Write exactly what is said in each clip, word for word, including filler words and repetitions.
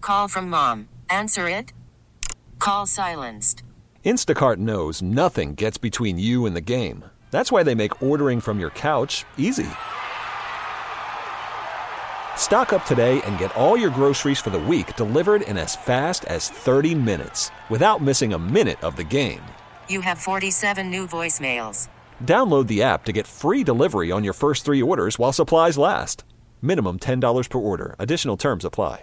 call from mom. Answer it. Call silenced. Instacart knows nothing gets between you and the game. That's why they make ordering from your couch easy. Stock up today and get all your groceries for the week delivered in as fast as thirty minutes without missing a minute of the game. You have forty-seven new voicemails. Download the app to get free delivery on your first three orders while supplies last. Minimum ten dollars per order. Additional terms apply.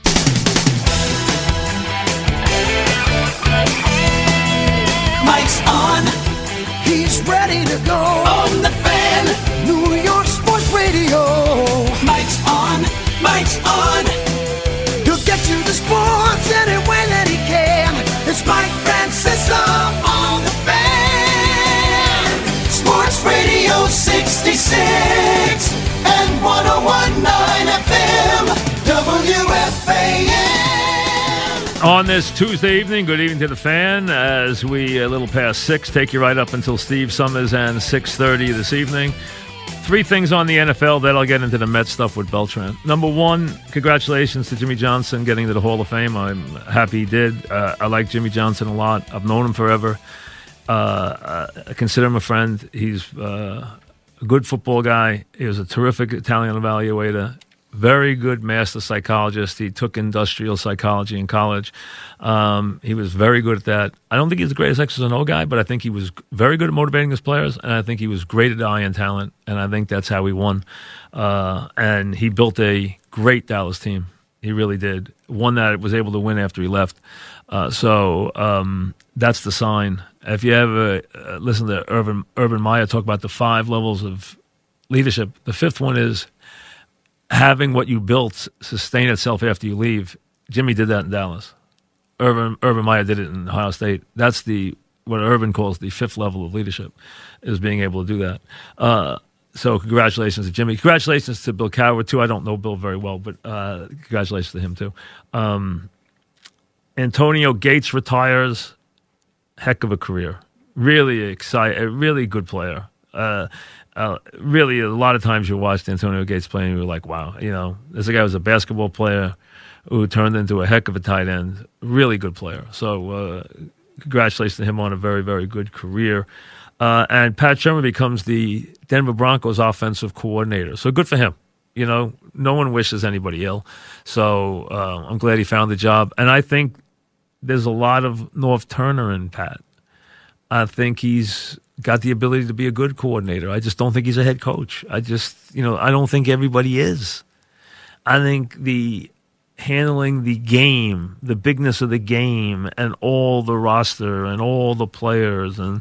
Mike's on. He's ready to go. On the Fan. New York Sports Radio. Mike's on. Mike's on. He'll get you the sports any way that he can. It's Mike Francesa on the Fan. Sports Radio sixty-six and one oh one point nine F M. W F A N. On this Tuesday evening, good evening to the Fan. As we, a little past six, take you right up until Steve Summers and six thirty this evening. Three things on the N F L, then I'll get into the Mets stuff with Beltran. Number one, congratulations to Jimmy Johnson getting to the Hall of Fame. I'm happy he did. Uh, I like Jimmy Johnson a lot. I've known him forever. Uh, I consider him a friend. He's uh, a good football guy. He was a terrific Italian evaluator. Very good master psychologist. He took industrial psychology in college. Um, he was very good at that. I don't think he's the greatest X's and O guy, but I think he was very good at motivating his players, and I think he was great at eye and talent, and I think that's how he won. Uh, and he built a great Dallas team. He really did. One that was able to win after he left. Uh, so um, that's the sign. If you ever uh, listen to Urban, Urban Meyer talk about the five levels of leadership, the fifth one is having what you built sustain itself after you leave. Jimmy did that in Dallas. Urban Urban Meyer did it in Ohio State. That's the what Urban calls the fifth level of leadership, is being able to do that. Uh, so congratulations to Jimmy. Congratulations to Bill Cowher, too. I don't know Bill very well, but uh, congratulations to him, too. Um, Antonio Gates retires. Heck of a career. Really excited. A really good player. Uh Uh, really, a lot of times you watched Antonio Gates play and you were like, wow, you know, this guy was a basketball player who turned into a heck of a tight end. Really good player. So uh, congratulations to him on a very, very good career. Uh, and Pat Shermer becomes the Denver Broncos offensive coordinator. So good for him. You know, no one wishes anybody ill. So uh, I'm glad he found the job. And I think there's a lot of North Turner in Pat. I think he's got the ability to be a good coordinator. I just don't think he's a head coach. I just, you know, I don't think everybody is. I think the handling the game, the bigness of the game, and all the roster and all the players, and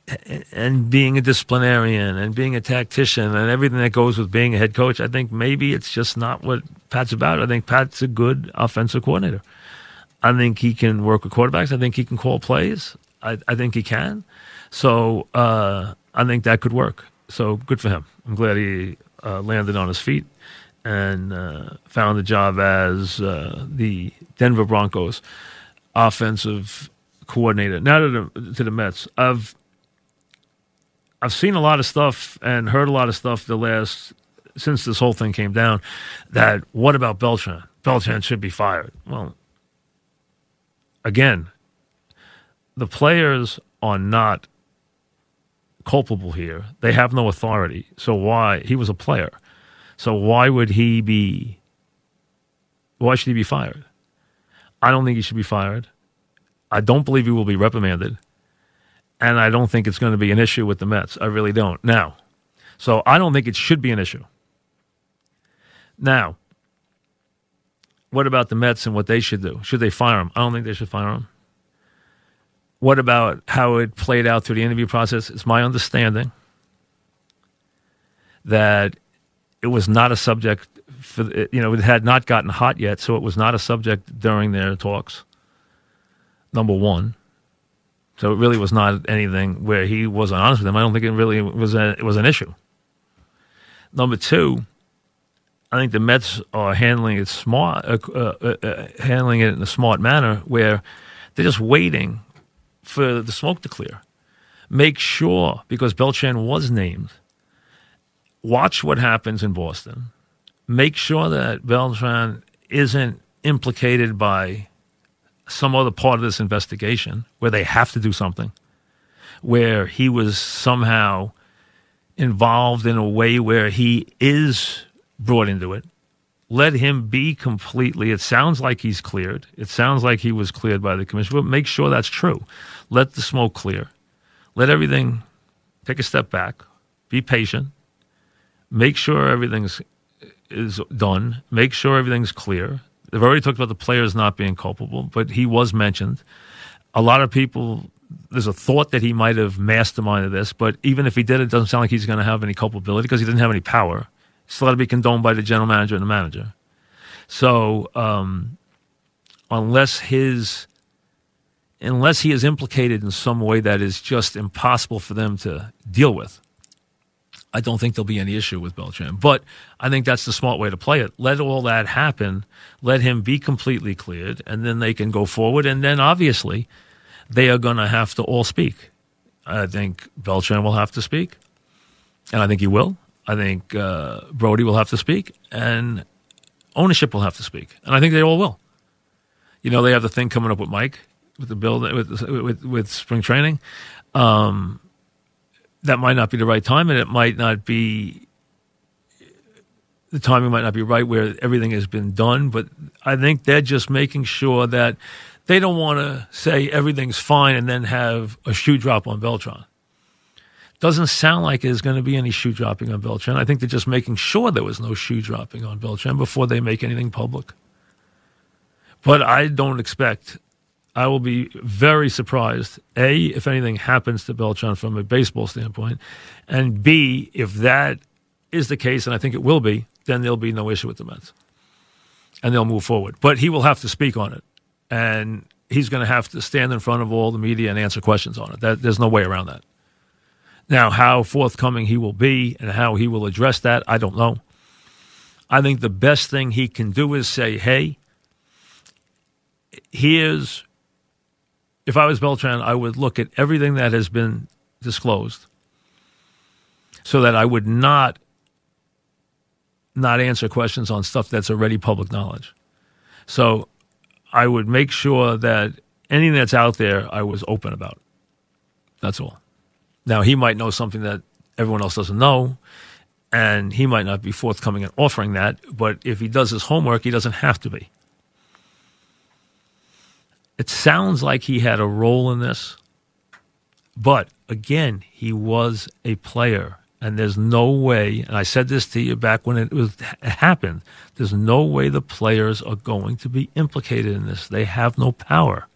and being a disciplinarian and being a tactician and everything that goes with being a head coach, I think maybe it's just not what Pat's about. I think Pat's a good offensive coordinator. I think he can work with quarterbacks. I think he can call plays. I, I think he can. So uh, I think that could work. So good for him. I'm glad he uh, landed on his feet and uh, found a job as uh, the Denver Broncos offensive coordinator. Now to the, to the Mets. I've I've seen a lot of stuff and heard a lot of stuff the last since this whole thing came down. That what about Beltran? Beltran should be fired. Well, again, the players are not culpable here. They have no authority. So why? He was a player. So why would he be, why should he be fired? I don't think he should be fired. I don't believe he will be reprimanded. And I don't think it's going to be an issue with the Mets. I really don't. Now, so I don't think it should be an issue. Now, what about the Mets and what they should do? Should they fire him? I don't think they should fire him. What about how it played out through the interview process? It's my understanding that it was not a subject for, you know, it had not gotten hot yet, so it was not a subject during their talks, number one. So it really was not anything where he wasn't honest with him. I don't think it really was a, it was an issue. Number two, I think the Mets are handling it smart, uh, uh, uh, handling it in a smart manner where they're just waiting for the smoke to clear. Make sure, because Beltran was named, watch what happens in Boston. Make sure that Beltran isn't implicated by some other part of this investigation where they have to do something, where he was somehow involved in a way where he is brought into it, let him be completely, it sounds like he's cleared. It sounds like he was cleared by the commission, but make sure that's true. Let the smoke clear. Let everything, take a step back, be patient, make sure everything's is done, make sure everything's clear. They've already talked about the players not being culpable, but he was mentioned. A lot of people, there's a thought that he might have masterminded this, but even if he did, it doesn't sound like he's going to have any culpability because he didn't have any power. It's still got to be condoned by the general manager and the manager. So um, unless his, unless he is implicated in some way that is just impossible for them to deal with, I don't think there'll be any issue with Beltran. But I think that's the smart way to play it. Let all that happen. Let him be completely cleared, and then they can go forward. And then, obviously, they are going to have to all speak. I think Beltran will have to speak, and I think he will. I think uh, Brody will have to speak, and ownership will have to speak. And I think they all will. You know, they have the thing coming up with Mike, with the build, with, with, with spring training. Um That might not be the right time, and it might not be, the timing might not be right where everything has been done, but I think they're just making sure that they don't want to say everything's fine and then have a shoe drop on Beltran. Doesn't sound like there's going to be any shoe dropping on Beltran. I think they're just making sure there was no shoe dropping on Beltran before they make anything public. But I don't expect... I will be very surprised, A, if anything happens to Beltran from a baseball standpoint, and B, if that is the case, and I think it will be, then there'll be no issue with the Mets. And they'll move forward. But he will have to speak on it. And he's going to have to stand in front of all the media and answer questions on it. That, there's no way around that. Now, how forthcoming he will be and how he will address that, I don't know. I think the best thing he can do is say, hey, here's... If I was Beltran, I would look at everything that has been disclosed so that I would not not answer questions on stuff that's already public knowledge. So I would make sure that anything that's out there, I was open about. That's all. Now, he might know something that everyone else doesn't know, and he might not be forthcoming in offering that, but if he does his homework, he doesn't have to be. It sounds like he had a role in this, but again, he was a player, and there's no way, and I said this to you back when it, was, it happened, there's no way the players are going to be implicated in this. They have no power.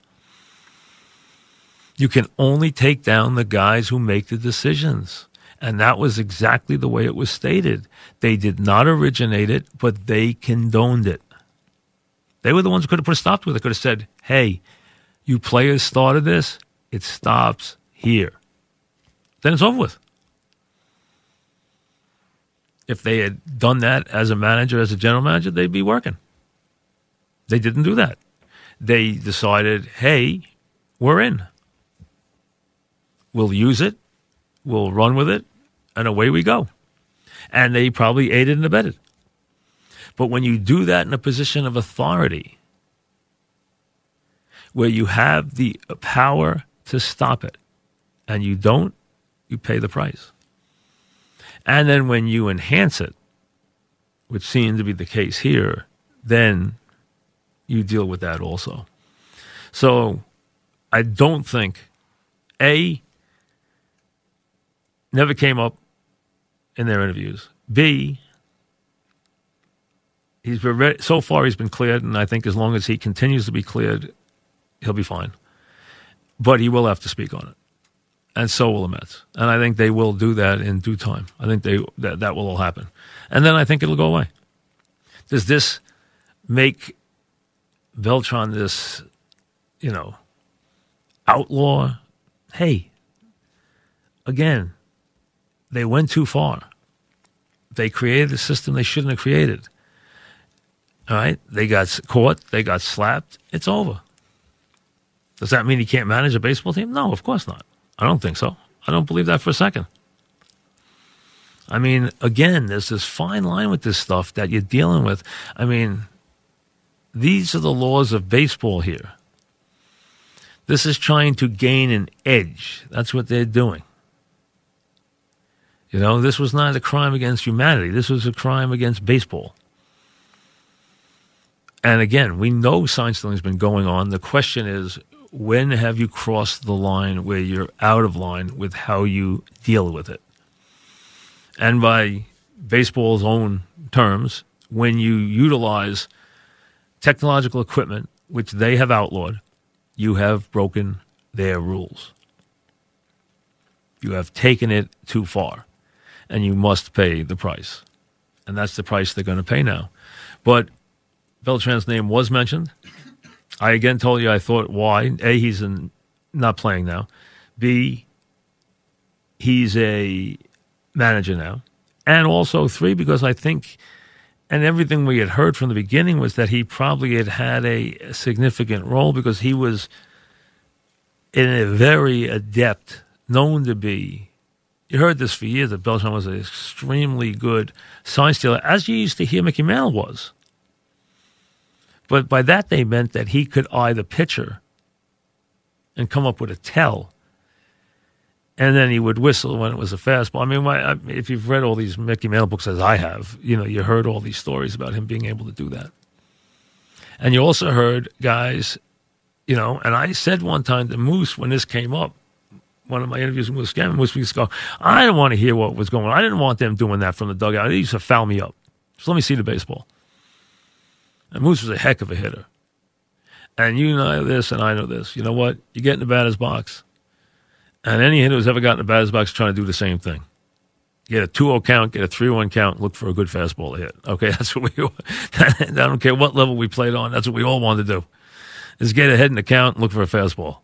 You can only take down the guys who make the decisions, and that was exactly the way it was stated. They did not originate it, but they condoned it. They were the ones who could have put a stop to it. They could have said, hey, you players started this. It stops here. Then it's over with. If they had done that as a manager, as a general manager, they'd be working. They didn't do that. They decided, hey, we're in. We'll use it. We'll run with it. And away we go. And they probably aided and abetted. But when you do that in a position of authority, where you have the power to stop it, and you don't, you pay the price. And then when you enhance it, which seems to be the case here, then you deal with that also. So I don't think, A, never came up in their interviews. B, he's been re- so far he's been cleared, and I think as long as he continues to be cleared, he'll be fine. But he will have to speak on it, and so will the Mets. And I think they will do that in due time. I think they that, that will all happen. And then I think it'll go away. Does this make Beltran this, you know, outlaw? Hey, again, they went too far. They created a system they shouldn't have created. All right? They got caught. They got slapped. It's over. Does that mean he can't manage a baseball team? No, of course not. I don't think so. I don't believe that for a second. I mean, again, there's this fine line with this stuff that you're dealing with. I mean, These are the laws of baseball here. This is trying to gain an edge. That's what they're doing. You know, this was not a crime against humanity. This was a crime against baseball. And again, we know sign stealing has been going on. The question is, when have you crossed the line where you're out of line with how you deal with it? And by baseball's own terms, when you utilize technological equipment, which they have outlawed, you have broken their rules. You have taken it too far, and you must pay the price. And that's the price they're going to pay now. But Beltran's name was mentioned. I again told you I thought why. A, he's in, not playing now. B, he's a manager now. And also, three, because I think, and everything we had heard from the beginning was that he probably had had a significant role because he was in a very adept, known to be, you heard this for years, that Beltran was an extremely good sign stealer, as you used to hear Mickey Mantle was. But by that they meant that he could eye the pitcher and come up with a tell, and then he would whistle when it was a fastball. I mean, my, if you've read all these Mickey Mantle books, as I have, you know, you heard all these stories about him being able to do that. And you also heard guys, you know, and I said one time to Moose when this came up, one of my interviews with Moose Gammon, Moose used to go, I didn't want to hear what was going on. I didn't want them doing that from the dugout. They used to foul me up. So let me see the baseball. And Moose was a heck of a hitter. And you know this, and I know this. You know what? You get in the batter's box, and any hitter who's ever gotten in the batter's box is trying to do the same thing. Get a two oh count, get a three one count, look for a good fastball to hit. Okay, that's what we I don't care what level we played on. That's what we all wanted to do, is get ahead in the count and look for a fastball.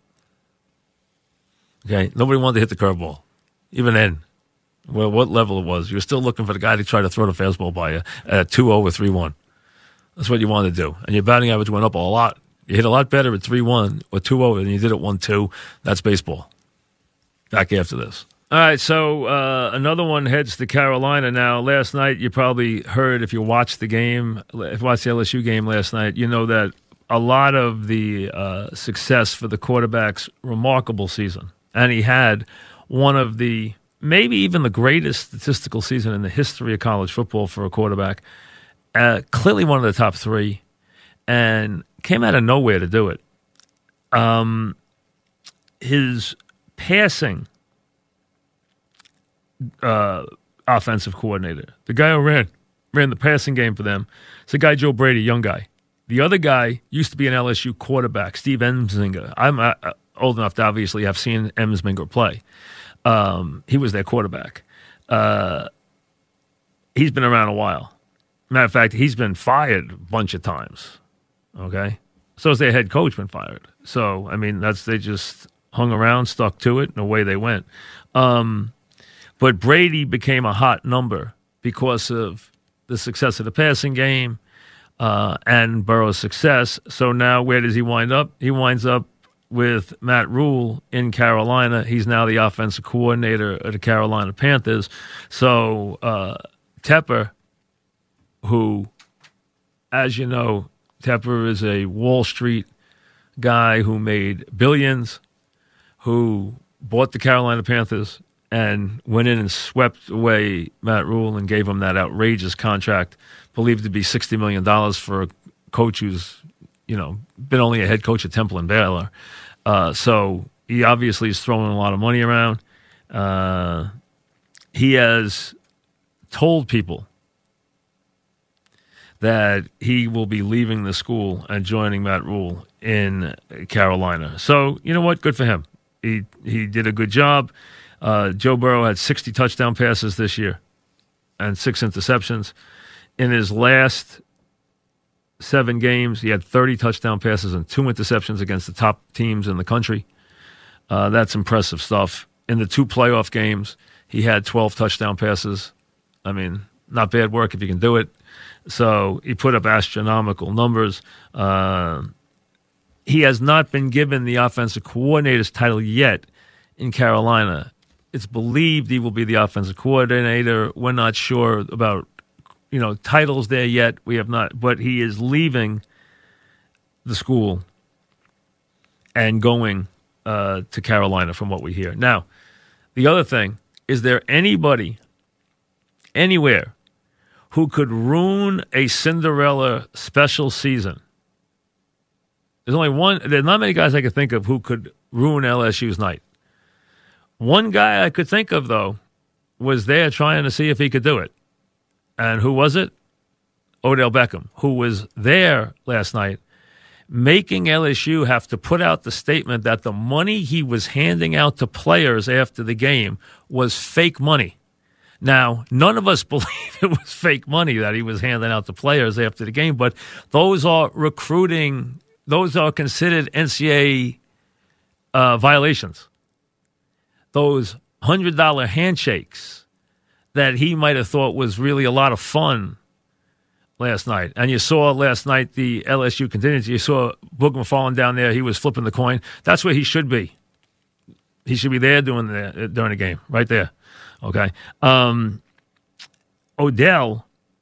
Okay, nobody wanted to hit the curveball, even then. Well, what level it was. You were still looking for the guy to try to throw the fastball by you at a two oh or three one. That's what you wanted to do. And your batting average went up a lot. You hit a lot better at three one or two oh than you did at one two. That's baseball. Back after this. All right, so uh, another one heads to Carolina now. Last night, you probably heard, if you watched the game, if you watched the L S U game last night, you know that a lot of the uh, success for the quarterback's remarkable season, and he had one of the, maybe even the greatest statistical season in the history of college football for a quarterback, uh, clearly one of the top three, and came out of nowhere to do it. Um, his passing uh, offensive coordinator, the guy who ran ran the passing game for them, it's the guy Joe Brady, young guy. The other guy used to be an L S U quarterback, Steve Ensminger. I'm uh, old enough to obviously have seen Ensminger play. Um, he was their quarterback. Uh, he's been around a while. Matter of fact, he's been fired a bunch of times. Okay? So has their head coach been fired. So, I mean, that's they just hung around, stuck to it, and away they went. Um, but Brady became a hot number because of the success of the passing game uh, and Burrow's success. So now where does he wind up? He winds up with Matt Rule in Carolina. He's now the offensive coordinator of the Carolina Panthers. So uh, Tepper, who, as you know, Tepper is a Wall Street guy who made billions, who bought the Carolina Panthers and went in and swept away Matt Rule and gave him that outrageous contract, believed to be sixty million dollars for a coach who's, you know, been only a head coach at Temple and Baylor. Uh, so he obviously is throwing a lot of money around. Uh, he has told people that he will be leaving the school and joining Matt Rule in Carolina. So, you know what? Good for him. He he did a good job. Uh, Joe Burrow had sixty touchdown passes this year and six interceptions. In his last seven games, he had thirty touchdown passes and two interceptions against the top teams in the country. Uh, that's impressive stuff. In the two playoff games, he had twelve touchdown passes. I mean, not bad work if you can do it. So he put up astronomical numbers. Uh, he has not been given the offensive coordinator's title yet in Carolina. It's believed he will be the offensive coordinator. We're not sure about, you know, titles there yet. We have not, but he is leaving the school and going uh, to Carolina, from what we hear. Now, the other thing, is there anybody anywhere who could ruin a Cinderella special season? There's only one. There's not many guys I could think of who could ruin L S U's night. One guy I could think of, though, was there trying to see if he could do it. And who was it? Odell Beckham, who was there last night, making L S U have to put out the statement that the money he was handing out to players after the game was fake money. Now, none of us believe it was fake money that he was handing out to players after the game, but those are recruiting, those are considered N C double A uh, violations. Those one hundred dollars handshakes that he might have thought was really a lot of fun last night. And you saw last night the L S U contingency. You saw Boog McFarland down there. He was flipping the coin. That's where he should be. He should be there doing the, during the game, right there. Okay. Um, Odell,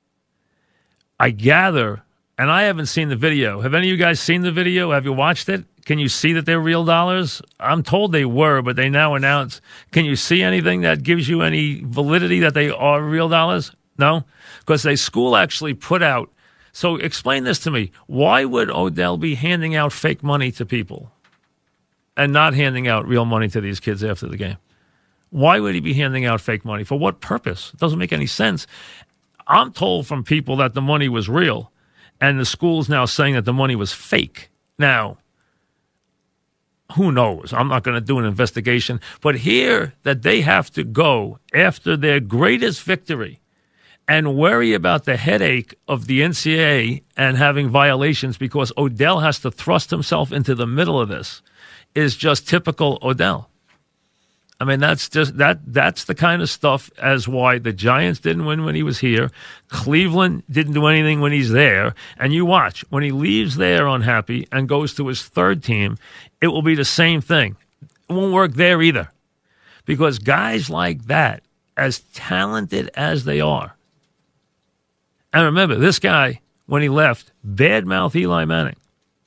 I gather, and I haven't seen the video. Have any of you guys seen the video? Have you watched it? Can you see that they're real dollars? I'm told they were, but they now announce. Can you see anything that gives you any validity that they are real dollars? No? Because a school actually put out. So explain this to me. Why would Odell be handing out fake money to people and not handing out real money to these kids after the game? Why would he be handing out fake money? For what purpose? It doesn't make any sense. I'm told from people that the money was real, and the school's now saying that the money was fake. Now, who knows? I'm not going to do an investigation. But here that they have to go after their greatest victory and worry about the headache of the N C double A and having violations because Odell has to thrust himself into the middle of this is just typical Odell. I mean, that's just that that's the kind of stuff as why the Giants didn't win when he was here. Cleveland didn't do anything when he's there. And you watch, when he leaves there unhappy and goes to his third team, it will be the same thing. It won't work there either. Because guys like that, as talented as they are, and remember, this guy, when he left, badmouthed Eli Manning.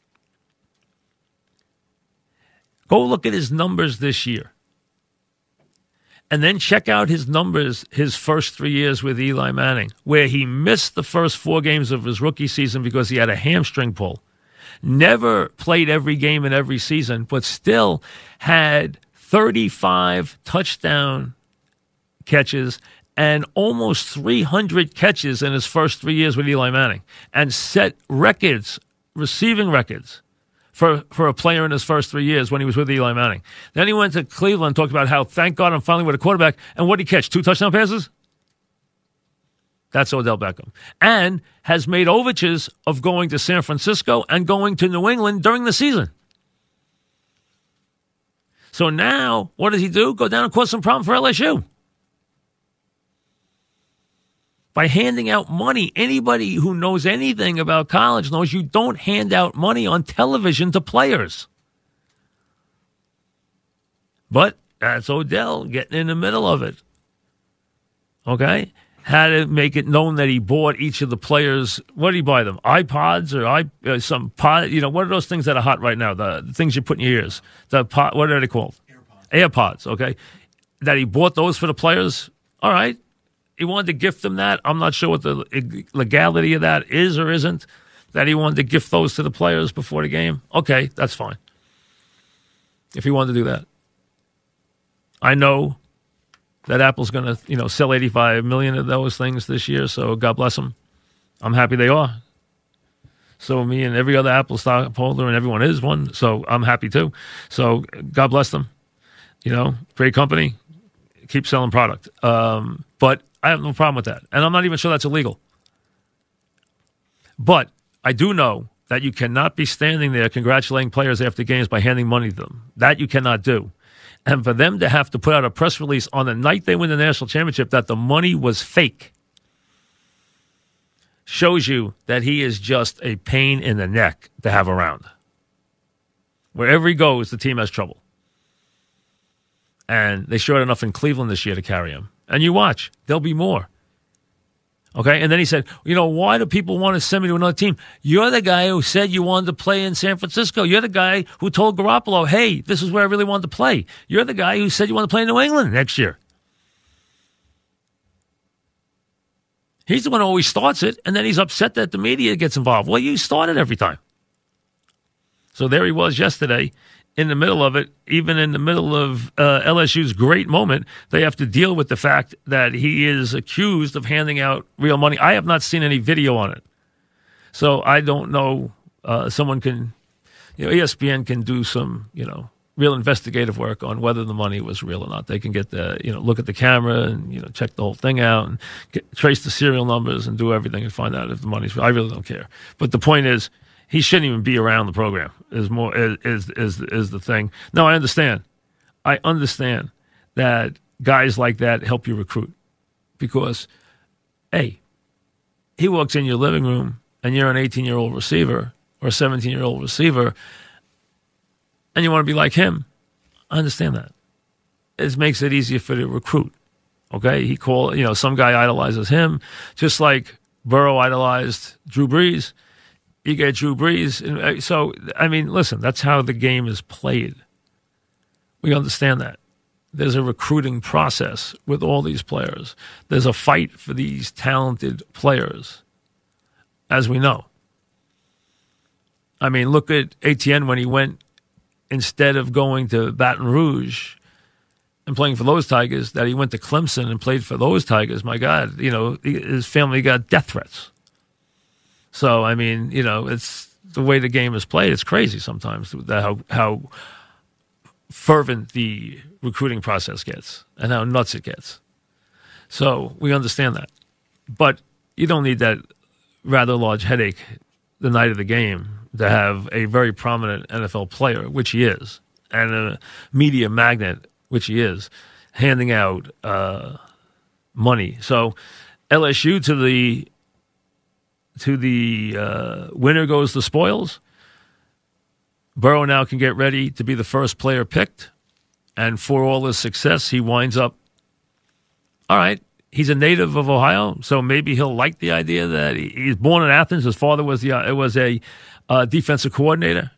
Go look at his numbers this year. And then check out his numbers his first three years with Eli Manning, where he missed the first four games of his rookie season because he had a hamstring pull. Never played every game in every season, but still had thirty-five touchdown catches and almost three hundred catches in his first three years with Eli Manning, and set records, receiving records, for, for a player in his first three years when he was with Eli Manning. Then he went to Cleveland and talked about how, thank God I'm finally with a quarterback. And what did he catch? Two touchdown passes? That's Odell Beckham. And has made overtures of going to San Francisco and going to New England during the season. So now, what does he do? Go down and cause some problem for L S U. By handing out money. Anybody who knows anything about college knows you don't hand out money on television to players. But that's Odell getting in the middle of it. Okay? Had to make it known that he bought each of the players. What did he buy them? iPods or i uh, some pod? You know, what are those things that are hot right now? The, the things you put in your ears. The pod, what are they called? AirPods. AirPods, okay. That he bought those for the players. All right. He wanted to gift them that. I'm not sure what the legality of that is or isn't, that he wanted to gift those to the players before the game. Okay, that's fine. If he wanted to do that. I know that Apple's going to, you know, sell eighty-five million of those things this year, so God bless them. I'm happy they are. So me and every other Apple stockholder, and everyone is one, so I'm happy too. So God bless them. You know, great company. Keep selling product. Um, but I have no problem with that. And I'm not even sure that's illegal. But I do know that you cannot be standing there congratulating players after games by handing money to them. That you cannot do. And for them to have to put out a press release on the night they win the national championship that the money was fake shows you that he is just a pain in the neck to have around. Wherever he goes, the team has trouble. And they showed enough in Cleveland this year to carry him. And you watch, there'll be more. Okay, and then he said, you know, why do people want to send me to another team? You're the guy who said you wanted to play in San Francisco. You're the guy who told Garoppolo, hey, this is where I really wanted to play. You're the guy who said you want to play in New England next year. He's the one who always starts it, and then he's upset that the media gets involved. Well, you start it every time. So there he was yesterday in the middle of it, even in the middle of uh, L S U's great moment. They have to deal with the fact that he is accused of handing out real money. I have not seen any video on it. So I don't know. Uh, someone can, you know, E S P N can do some, you know, real investigative work on whether the money was real or not. They can get the, you know, look at the camera and, you know, check the whole thing out and get, trace the serial numbers and do everything and find out if the money's real. I really don't care. But the point is, he shouldn't even be around the program. Is more is, is is is the thing. No, I understand. I understand that guys like that help you recruit because, hey, he walks in your living room and you're an eighteen-year-old receiver or a seventeen-year-old receiver, and you want to be like him. I understand that. It makes it easier for you to recruit. Okay, he call you know some guy idolizes him, just like Burrow idolized Drew Brees. You get Drew Brees. So, I mean, listen, that's how the game is played. We understand that. There's a recruiting process with all these players. There's a fight for these talented players, as we know. I mean, look at Etienne when he went, instead of going to Baton Rouge and playing for those Tigers, that he went to Clemson and played for those Tigers. My God, you know, his family got death threats. So, I mean, you know, it's the way the game is played. It's crazy sometimes how how fervent the recruiting process gets and how nuts it gets. So we understand that. But you don't need that rather large headache the night of the game to have a very prominent N F L player, which he is, and a media magnet, which he is, handing out uh, money. So L S U to the... To the uh, winner goes the spoils. Burrow now can get ready to be the first player picked. And for all his success, he winds up, all right, he's a native of Ohio, so maybe he'll like the idea that he, he's born in Athens. His father was the uh, was a uh, defensive coordinator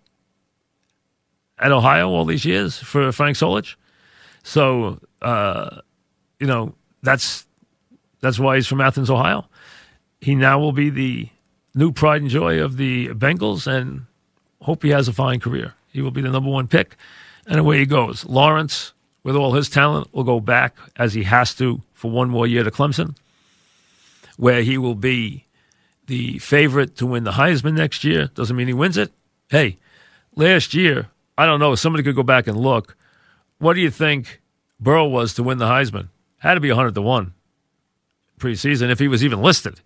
at Ohio all these years for Frank Solich. So, uh, you know, that's that's why he's from Athens, Ohio. He now will be the new pride and joy of the Bengals, and hope he has a fine career. He will be the number one pick, and away he goes. Lawrence, with all his talent, will go back, as he has to, for one more year to Clemson, where he will be the favorite to win the Heisman next year. Doesn't mean he wins it. Hey, last year, I don't know, somebody could go back and look. What do you think Burrow was to win the Heisman? Had to be one hundred to one preseason if he was even listed.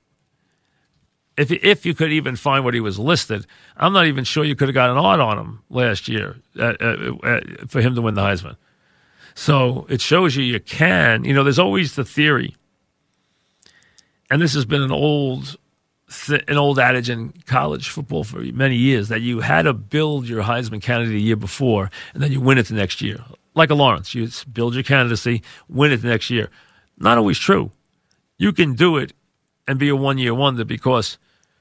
If if you could even find what he was listed, I'm not even sure you could have got an odd on him last year uh, uh, uh, for him to win the Heisman. So it shows you you can. You know, there's always the theory, and this has been an old th- an old adage in college football for many years, that you had to build your Heisman candidate a year before, and then you win it the next year. Like a Lawrence, you build your candidacy, win it the next year. Not always true. You can do it and be a one-year wonder because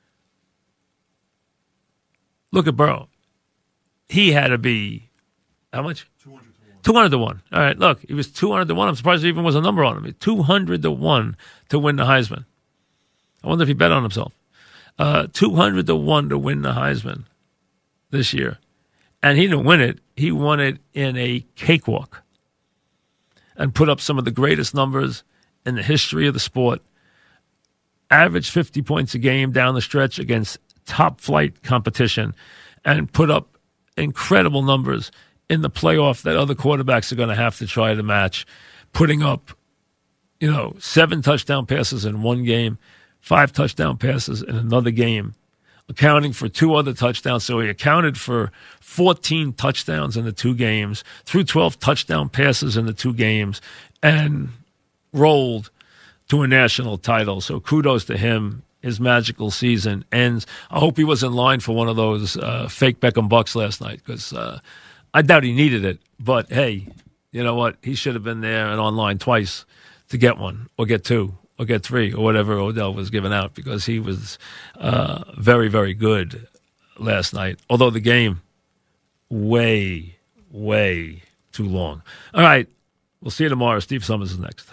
look at Burrow. He had to be, how much? two hundred to one. All right, look, he was two hundred to one. I'm surprised there even was a number on him. two hundred to one to win the Heisman. I wonder if he bet on himself. Uh, two hundred to one to win the Heisman this year. And he didn't win it. He won it in a cakewalk and put up some of the greatest numbers in the history of the sport. Averaged fifty points a game down the stretch against top-flight competition, and put up incredible numbers in the playoff that other quarterbacks are going to have to try to match, putting up, you know, seven touchdown passes in one game, five touchdown passes in another game, accounting for two other touchdowns. So he accounted for fourteen touchdowns in the two games, threw twelve touchdown passes in the two games, and rolled to a national title. So kudos to him. His magical season ends. I hope he was in line for one of those uh, fake Beckham Bucks last night, because uh, I doubt he needed it. But, hey, you know what? He should have been there and online twice to get one, or get two, or get three or whatever Odell was giving out because he was uh, very, very good last night. Although the game, way, way too long. All right. We'll see you tomorrow. Steve Summers is next.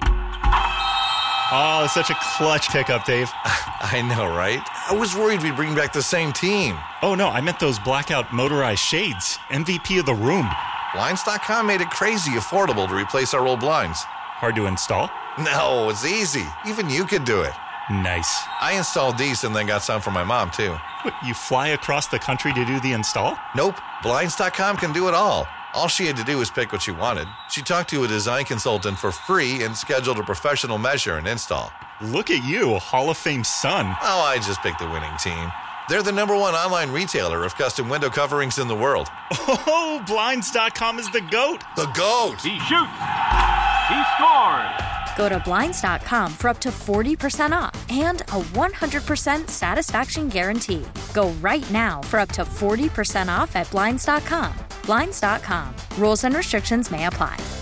Oh, such a clutch pickup, Dave. I know, right? I was worried we'd bring back the same team. Oh, no, I meant those blackout motorized shades. M V P of the room. Blinds dot com made it crazy affordable to replace our old blinds. Hard to install? No, it's easy. Even you could do it. Nice. I installed these and then got some for my mom, too. What, you fly across the country to do the install? Nope. Blinds dot com can do it all. All she had to do was pick what she wanted. She talked to a design consultant for free and scheduled a professional measure and install. Look at you, a Hall of Fame son. Oh, I just picked the winning team. They're the number one online retailer of custom window coverings in the world. Oh, Blinds dot com is the GOAT. The GOAT! He shoots! He scores! Go to Blinds dot com for up to forty percent off and a one hundred percent satisfaction guarantee. Go right now for up to forty percent off at Blinds dot com. Blinds dot com. Rules and restrictions may apply.